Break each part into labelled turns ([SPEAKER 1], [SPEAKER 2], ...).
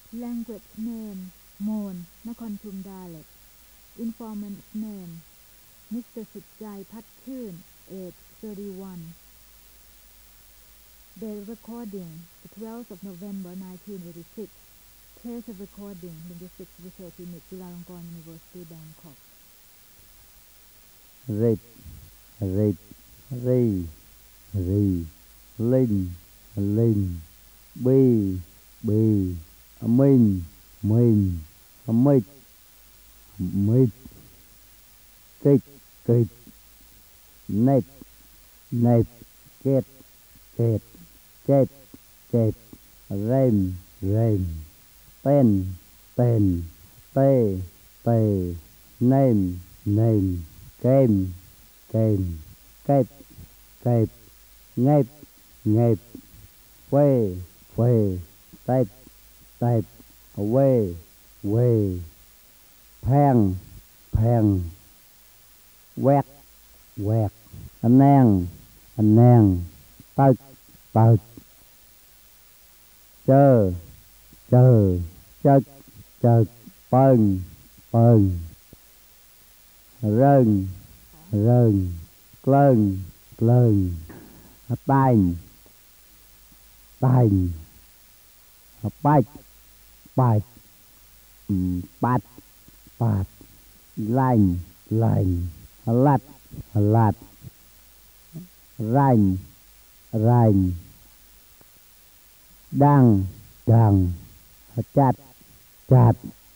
[SPEAKER 1] Language name Mon Nakhon Chum dialect. Informant's name Mr. Suchai Patchoon, age 31. Date recording the 12th of November 1986. Place of recording Linguistics Research Unit, Chulalongkorn University, Bangkok.
[SPEAKER 2] Rít, rít, ri, ri, linh, linh, bi, bi, minh, minh, mít, mít, kích, kích, nết, nết, kết, kết, chết, chết, rem, rem, tên, tên, tê, tê, nêm, nêm, kem, kem, kẹp, kẹp, ngẹp, ngẹp, phê, phê, tẹp, tẹp, quê, quê, phèn, phèn, quẹt, quẹt, anh nang, tật, tật, chơ, chơ, chất, chất, pơn, pơn, rơn, rơn, clơn, clơn, tanh, tanh, bách, bách, bát, bát, lành, lành, lặt, lặt, rành, rành, đăng, đăng, chặt, chặt,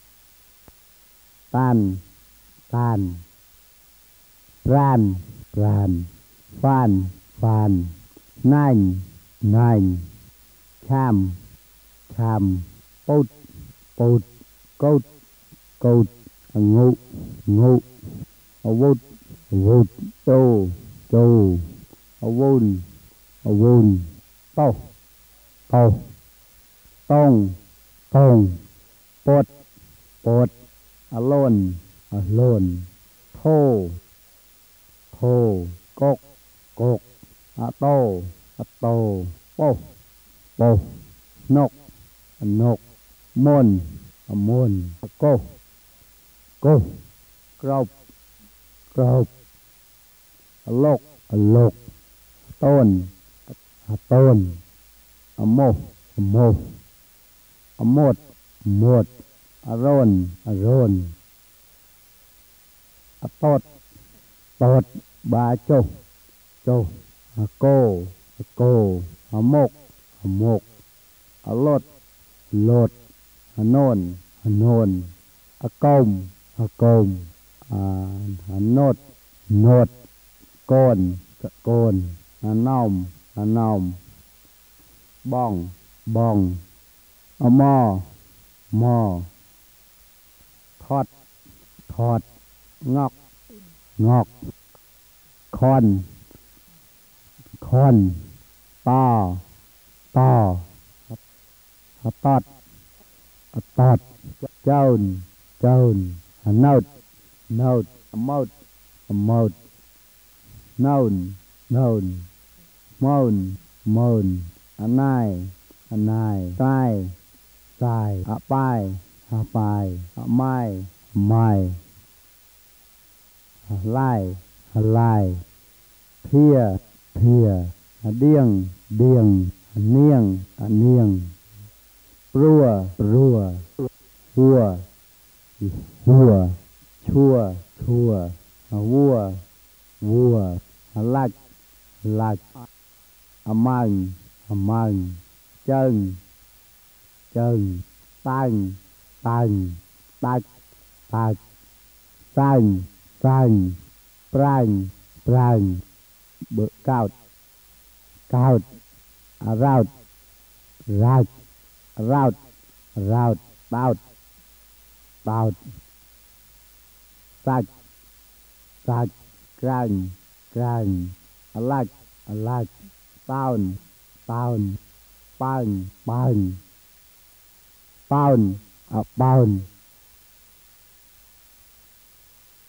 [SPEAKER 2] tan, tan, ran, ran, phan, phan, nành, nành, cham, cham, bút, bút, cốt, cốt, ngụ, ngụ, vút, vút, tô, tô, vun, vun, tô, tô, tông, tông, bột, bột, lôn, lôn, thô, thô, cốc, cốc, tô, tô, bô, bô, nốc, nốc, môn, môn, cô, cô, crop, crop, lốc, lốc, tôn, tôn, mô, mô, một, một, rôn, rôn, tốt, tốt, ba chô, chô, cô, cô, mốc, mốc, lột, lột, nôn, nôn, công, công, nốt, nốt, côn, côn, nòng, nòng, bong, bong, mò, mò, thọt, thọt, ngọc, ngọc, con, con, to, to, tọt, tọt, chôn, chôn, nốt, nốt, mốt, mốt, nôn, nôn, môn, môn, nai, nai, tai, tai, pai, pai, mai, mai, lai, lai, thia, thia, điêng, điêng, niêng, niêng, rùa, rùa, hùa, hùa, chua, chua, vua, vua, lạch, lạch, măng, măng, chân, chân, tanh, tanh, tách, tách, xanh, xanh, prang, prang, cao, cao, raut, raut, raut, raut, baut, baut, sạch, sạch, krang, krang, lạch, lạch, pound, pound, bang, bang, pound, pound,